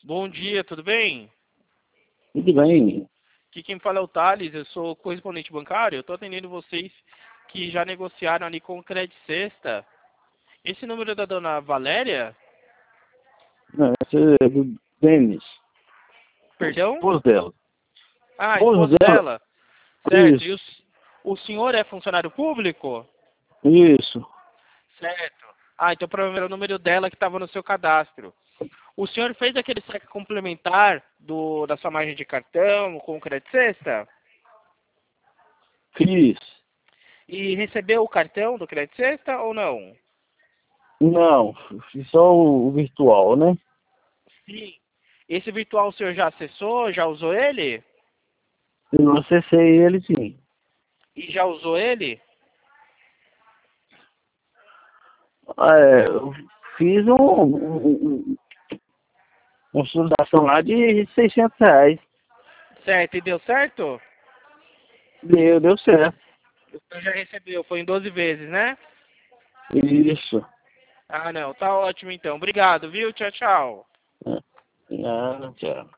Bom dia, tudo bem? Tudo bem. Aqui quem fala é o Thales, eu sou correspondente bancário. Eu estou atendendo vocês que já negociaram ali com o Credit Sexta. Esse número é da dona Valéria? Não, esse é do Denis, Perdão? esposo dela. Ah, Esposo esposa dela? dela. Certo. E Isso, o senhor é funcionário público? isso. Certo. Ah, então provavelmente era o número dela que estava no seu cadastro. O senhor fez aquele saque complementar da sua margem de cartão com o Credit Sexta? Fiz. E recebeu o cartão do Credit Sexta ou não? Não, fiz só o virtual, né? Sim. Esse virtual o senhor já acessou? Já usou ele? Eu acessei ele sim. E já usou ele? Eu fiz uma solicitação lá de R$ 600. Certo. E deu certo? Deu certo. O senhor já recebeu. Foi em 12 vezes, né? Isso. Ah, não. Tá ótimo então. Obrigado, viu? Tchau, tchau. É. Ah, tchau.